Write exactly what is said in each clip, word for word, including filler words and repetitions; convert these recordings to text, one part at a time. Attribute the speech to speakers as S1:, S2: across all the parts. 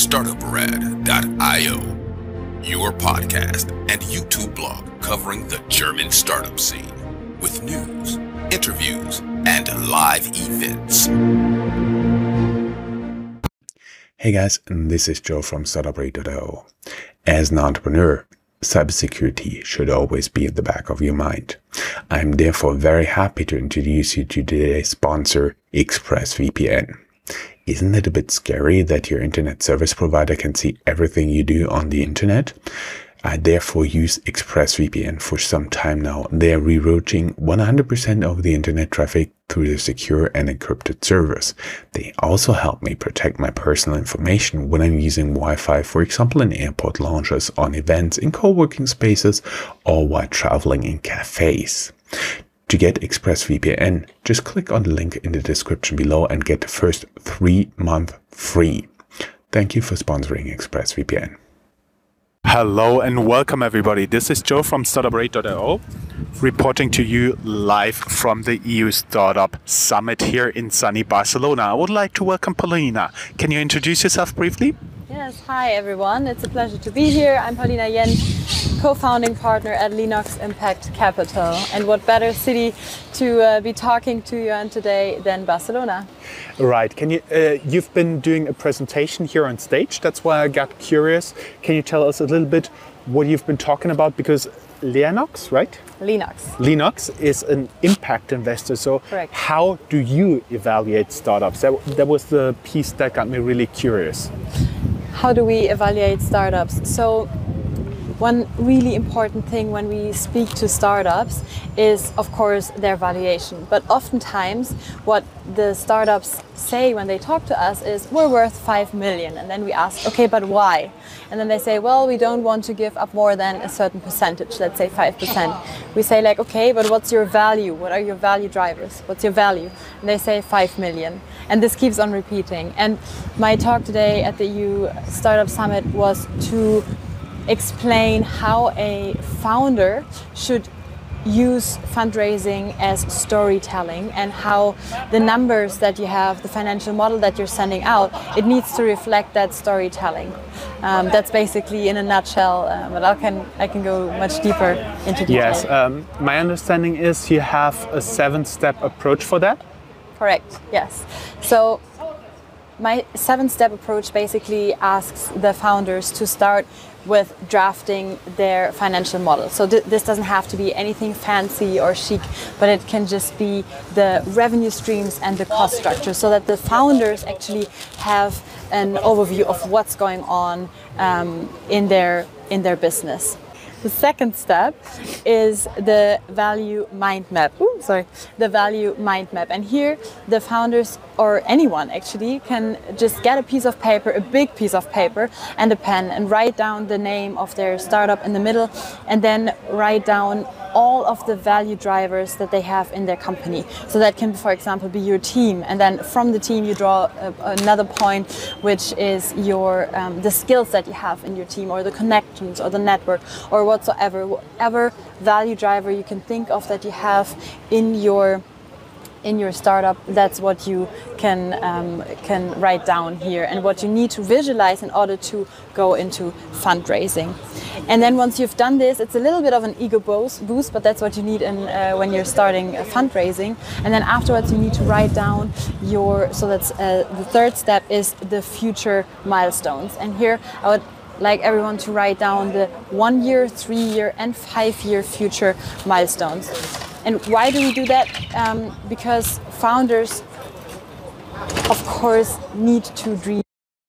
S1: startup rad dot io, your podcast and YouTube blog covering the German startup scene with news, interviews, and live events.
S2: Hey guys, this is Joe from startup rad dot io. As an entrepreneur, cybersecurity should always be at the back of your mind. I'm therefore very happy to introduce you to today's sponsor, ExpressVPN. Isn't it a bit scary that your internet service provider can see everything you do on the internet? I therefore use ExpressVPN for some time now. They are rerouting one hundred percent of the internet traffic through the secure and encrypted servers. They also help me protect my personal information when I'm using Wi-Fi, for example in airport lounges, on events, in co-working spaces, or while traveling in cafes. To get ExpressVPN, just click on the link in the description below and get the first three months free. Thank you for sponsoring ExpressVPN.
S3: Hello and welcome everybody. This is Joe from startup rad dot io reporting to you live from the E U Startup Summit here in sunny Barcelona. I would like to welcome Paulina. Can you introduce yourself briefly?
S4: Yes, hi everyone. It's a pleasure to be here. I'm Paulina Yen, co-founding partner at Linux Impact Capital. And what better city to uh, be talking to you on today than Barcelona?
S3: Right. Can you? Uh, you've been doing a presentation here on stage. That's why I got curious. Can you tell us a little bit what you've been talking about? Because Linux, right?
S4: Linux.
S3: Linux is an impact investor. So
S4: correct.
S3: How do you evaluate startups? That, that was the piece that got me really curious.
S4: How do we evaluate startups? So one really important thing when we speak to startups is, of course, their valuation. But oftentimes what the startups say when they talk to us is, we're worth five million. And then we ask, okay, but why? And then they say, well, we don't want to give up more than a certain percentage, let's say five percent. We say like, okay, but what's your value? What are your value drivers? What's your value? And they say five million. And this keeps on repeating. And my talk today at the E U Startup Summit was to explain how a founder should use fundraising as storytelling and how the numbers that you have, the financial model that you're sending out, it needs to reflect that storytelling. Um, that's basically in a nutshell, uh, but I can I can go much deeper into detail.
S3: Yes, um, my understanding is you have a seven-step approach for that?
S4: Correct, yes. So my seven-step approach basically asks the founders to start with drafting their financial model. So th this doesn't have to be anything fancy or chic, but it can just be the revenue streams and the cost structure, so that the founders actually have an overview of what's going on um, in their in their business. The second step is the value mind map. Ooh, sorry, the value mind map. And here the founders, or anyone actually, can just get a piece of paper, a big piece of paper and a pen, and write down the name of their startup in the middle, and then write down all of the value drivers that they have in their company. So that can, for example, be your team, and then from the team you draw a, another point, which is your um, the skills that you have in your team, or the connections, or the network, or whatsoever, whatever value driver you can think of that you have in your in your startup. That's what you can um, can write down here, and what you need to visualize in order to go into fundraising. And then once you've done this, it's a little bit of an ego boost, but that's what you need in, uh, when you're starting fundraising. And then afterwards you need to write down your, so that's uh, the third step is the future milestones. And here I would like everyone to write down the one year, three year and five year future milestones. And why do we do that? Um, because founders, of course, need to dream,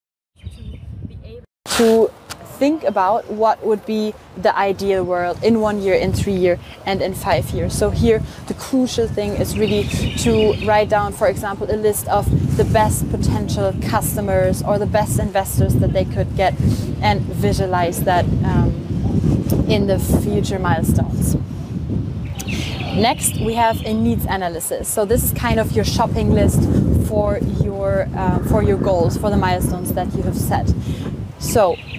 S4: to think about what would be the ideal world in one year, in three years, and in five years. So here, the crucial thing is really to write down, for example, a list of the best potential customers or the best investors that they could get, and visualize that um, in the future milestones. Next, we have a needs analysis. So this is kind of your shopping list for your uh, for your goals, for the milestones that you have set. So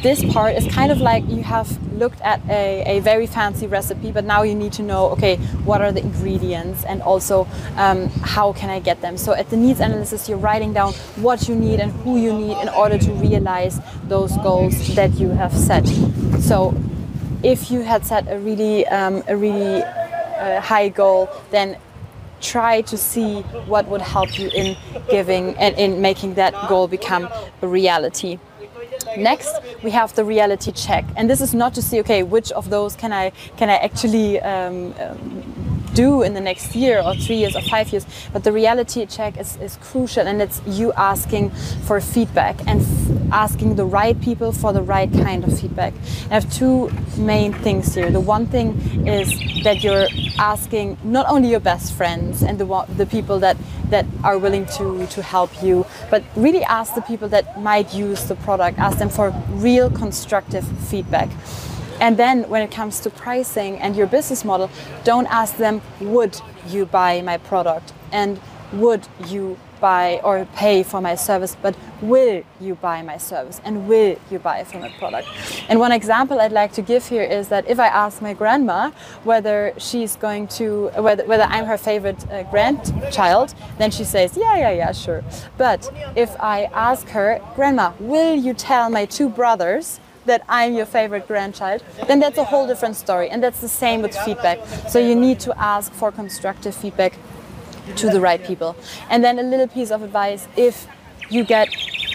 S4: this part is kind of like you have looked at a, a very fancy recipe, but now you need to know, okay, what are the ingredients and also um, how can I get them? So at the needs analysis, you're writing down what you need and who you need in order to realize those goals that you have set. So if you had set a really, um, a really uh, high goal, then try to see what would help you in giving and in making that goal become a reality. Next, we have the reality check, and this is not to see, okay, which of those can I can I actually um, um, do in the next year or three years or five years, but the reality check is, is crucial, and it's you asking for feedback and f- asking the right people for the right kind of feedback. I have two main things here. The one thing is that you're asking not only your best friends and the the people that that are willing to, to help you, but really ask the people that might use the product, ask them for real constructive feedback. And then when it comes to pricing and your business model, don't ask them, would you buy my product? And would you buy or pay for my service, but will you buy my service and will you buy from my product? And one example I'd like to give here is that if I ask my grandma whether she's going to, whether, whether I'm her favorite uh, grandchild, then she says, yeah, yeah, yeah, sure. But if I ask her, Grandma, will you tell my two brothers that I'm your favorite grandchild, then that's a whole different story. And that's the same with feedback. So you need to ask for constructive feedback to the right people. And then a little piece of advice, if you get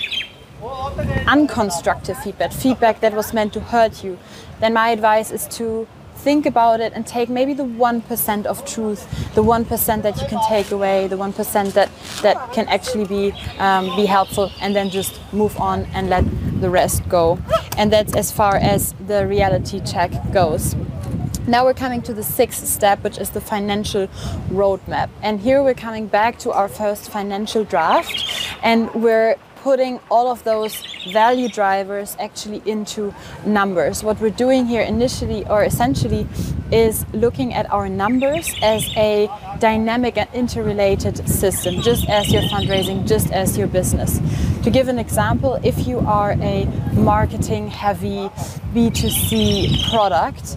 S4: unconstructive feedback, feedback that was meant to hurt you, then my advice is to think about it and take maybe the one percent of truth, the one percent that you can take away, the one percent that, that can actually be, um, be helpful, and then just move on and let the rest go. And that's as far as the reality check goes. Now we're coming to the sixth step, which is the financial roadmap. And here we're coming back to our first financial draft, and we're putting all of those value drivers actually into numbers. What we're doing here initially or essentially is looking at our numbers as a dynamic and interrelated system, just as your fundraising, just as your business. To give an example, if you are a marketing heavy B two C product,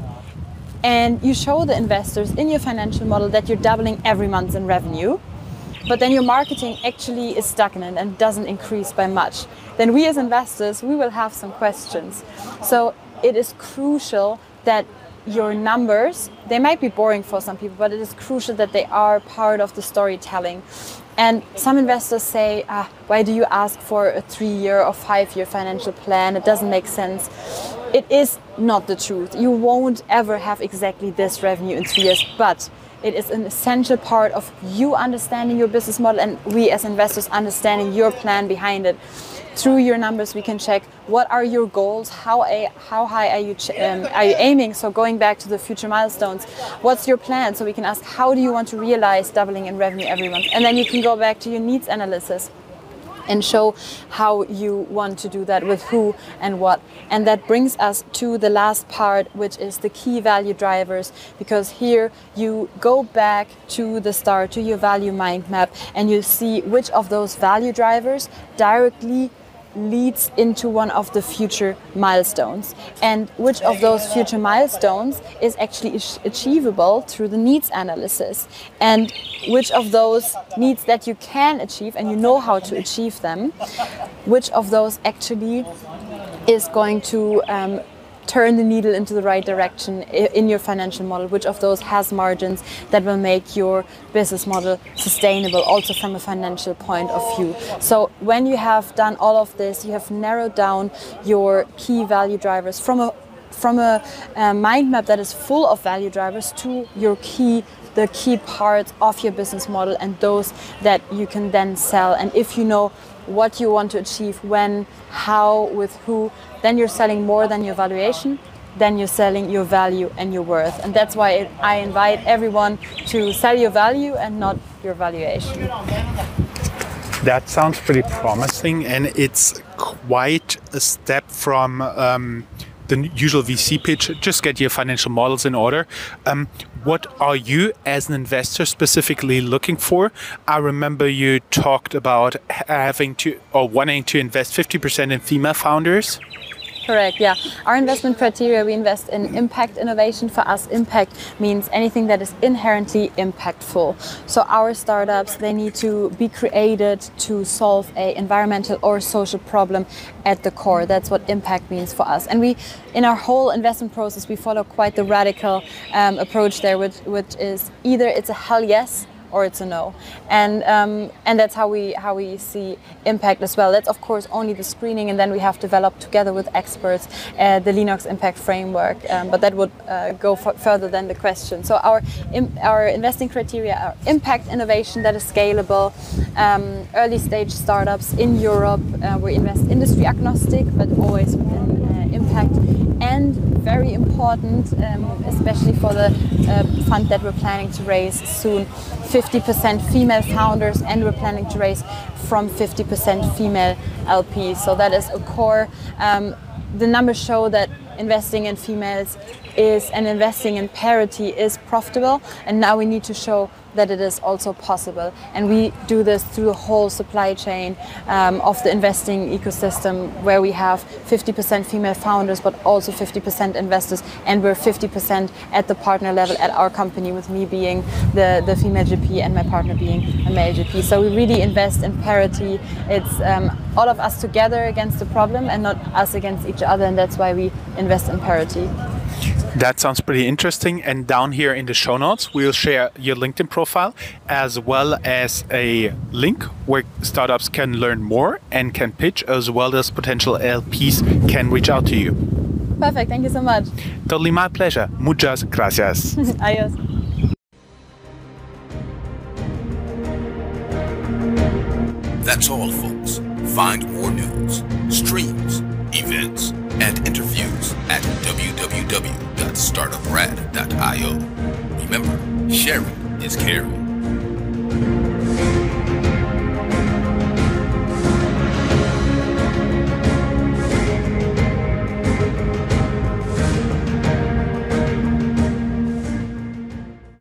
S4: and you show the investors in your financial model that you're doubling every month in revenue, but then your marketing actually is stagnant and doesn't increase by much, then we as investors, we will have some questions. So it is crucial that your numbers, they might be boring for some people, but it is crucial that they are part of the storytelling. And some investors say, ah, why do you ask for a three-year or five-year financial plan? It doesn't make sense. It is not the truth. You won't ever have exactly this revenue in three years, but it is an essential part of you understanding your business model and we as investors understanding your plan behind it. Through your numbers, we can check what are your goals, how a, how high are you ch- um, are you aiming. So going back to the future milestones, what's your plan? So we can ask, how do you want to realize doubling in revenue every month? And then you can go back to your needs analysis and show how you want to do that with who and what. And that brings us to the last part, which is the key value drivers, because here you go back to the start, to your value mind map, and you see which of those value drivers directly leads into one of the future milestones, and which of those future milestones is actually achievable through the needs analysis, and which of those needs that you can achieve and you know how to achieve them, which of those actually is going to um, turn the needle into the right direction in your financial model, which of those has margins that will make your business model sustainable also from a financial point of view. So when you have done all of this, you have narrowed down your key value drivers from a from a, a mind map that is full of value drivers to your key the key parts of your business model and those that you can then sell. And if you know what you want to achieve, when, how, with who, then you're selling more than your valuation, then you're selling your value and your worth. And that's why it, I invite everyone to sell your value and not your valuation.
S3: That sounds pretty promising, and it's quite a step from um, the usual V C pitch. Just get your financial models in order. Um, what are you as an investor specifically looking for? I remember you talked about having to or wanting to invest fifty percent in female founders.
S4: Correct, yeah. Our investment criteria, we invest in impact innovation. For us, impact means anything that is inherently impactful. So our startups, they need to be created to solve a environmental or social problem at the core. That's what impact means for us. And we, in our whole investment process, we follow quite the radical um, approach there, which, which is either it's a hell yes, or it's a no, and um, and that's how we how we see impact as well. That's of course only the screening, and then we have developed together with experts uh, the Linux Impact Framework. Um, but that would uh, go f further than the question. So our im our investing criteria are impact innovation that is scalable, um, early stage startups in Europe. Uh, we invest industry agnostic, but always within uh, impact. And very important, um, especially for the uh, fund that we're planning to raise soon, fifty percent female founders, and we're planning to raise from fifty percent female L Ps. So that is a core. Um, the numbers show that investing in females is and investing in parity is profitable, and now we need to show that it is also possible. And we do this through the whole supply chain um, of the investing ecosystem, where we have fifty percent female founders, but also fifty percent investors, and we're fifty percent at the partner level at our company, with me being the, the female G P and my partner being a male G P. So we really invest in parity. It's um, all of us together against the problem and not us against each other, and that's why we invest in parity.
S3: That sounds pretty interesting. And down here in the show notes, we'll share your LinkedIn profile as well as a link where startups can learn more and can pitch, as well as potential L Ps can reach out to you.
S4: Perfect. Thank you so much.
S3: Totally my pleasure. Muchas gracias.
S4: Adios.
S1: That's all, folks. Find more news, streams, events, and interviews at w w w dot startup rad dot i o. Remember, sharing is caring.